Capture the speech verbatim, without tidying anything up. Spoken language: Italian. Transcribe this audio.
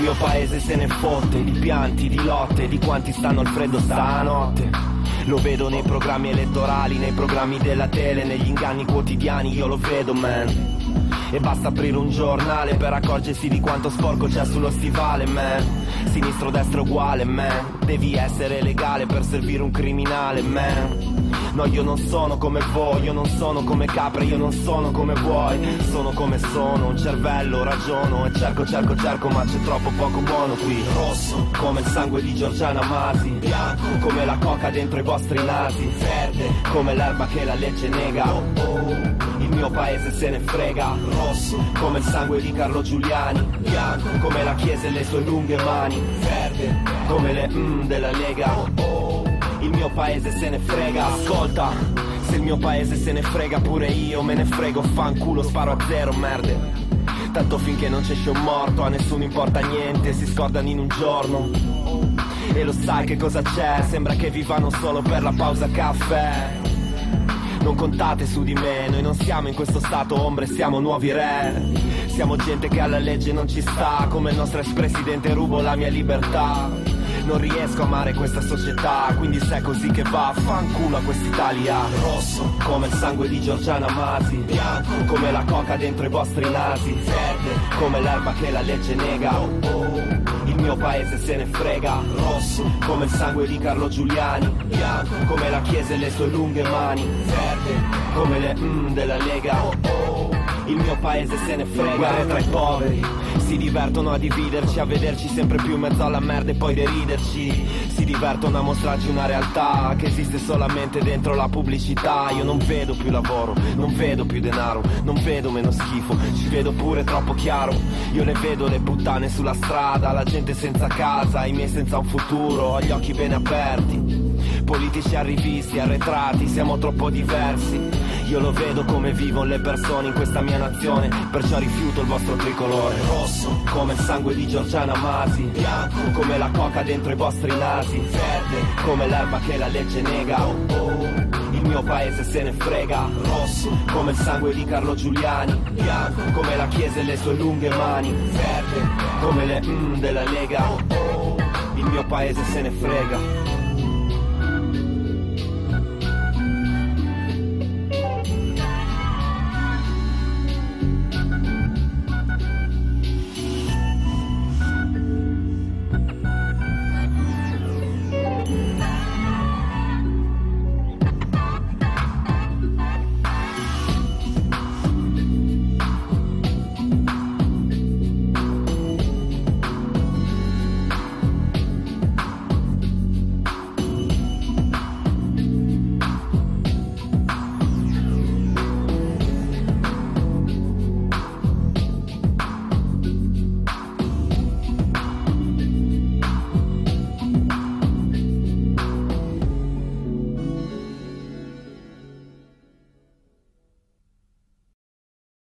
mio paese se ne fotte di pianti, di lotte, di quanti stanno al freddo stanotte. Lo vedo nei programmi elettorali, nei programmi della tele, negli inganni quotidiani, io lo vedo, man. E basta aprire un giornale per accorgersi di quanto sporco c'è sullo stivale, man. Sinistro, destra uguale, man. Devi essere legale per servire un criminale, man. No, io non sono come voi, io non sono come Capra, io non sono come vuoi. Sono come sono, un cervello, ragiono e cerco, cerco, cerco, ma c'è troppo poco buono qui. Rosso, come il sangue di Giorgiana Masi. Bianco, come la coca dentro i vostri nasi. Verde, come l'erba che la legge nega. Oh, oh. Il mio paese se ne frega. Rosso, come il sangue di Carlo Giuliani. Bianco, come la chiesa e le sue lunghe mani. Verde, come le mm della Lega. Oh, oh. Il mio paese se ne frega. Ascolta, se il mio paese se ne frega pure io me ne frego. Fanculo, sparo a zero, merde. Tanto finché non c'esce un morto a nessuno importa niente, si scordano in un giorno. E lo sai che cosa c'è? Sembra che vivano solo per la pausa caffè. Non contate su di me, noi non siamo in questo stato ombre, siamo nuovi re. Siamo gente che alla legge non ci sta, come il nostro ex presidente rubo la mia libertà. Non riesco a amare questa società, quindi se è così che va, fanculo a quest'Italia. Rosso, come il sangue di Giorgiana Masi. Bianco, come la coca dentro i vostri nasi. Verde, come l'erba che la legge nega. Oh, oh. Il mio paese se ne frega. Rosso, come il sangue di Carlo Giuliani. Bianco, come la chiesa e le sue lunghe mani. Verde, come le mm della Lega. Oh, oh. Il mio paese se ne frega. Guerre tra i poveri, si divertono a dividerci, a vederci sempre più in mezzo alla merda e poi deriderci. Si divertono a mostrarci una realtà che esiste solamente dentro la pubblicità. Io non vedo più lavoro, non vedo più denaro, non vedo meno schifo, ci vedo pure troppo chiaro. Io le vedo le puttane sulla strada, la gente senza casa, i miei senza un futuro, ho gli occhi bene aperti. Politici arrivisti, arretrati, siamo troppo diversi. Io lo vedo come vivono le persone in questa mia nazione, perciò rifiuto il vostro tricolore. Rosso, come il sangue di Giorgiana Masi. Bianco, come la coca dentro i vostri nasi. Verde, come l'erba che la legge nega. Oh, oh. Il mio paese se ne frega. Rosso, come il sangue di Carlo Giuliani. Bianco, come la chiesa e le sue lunghe mani. Verde, come le mm della Lega. Oh, oh. Il mio paese se ne frega.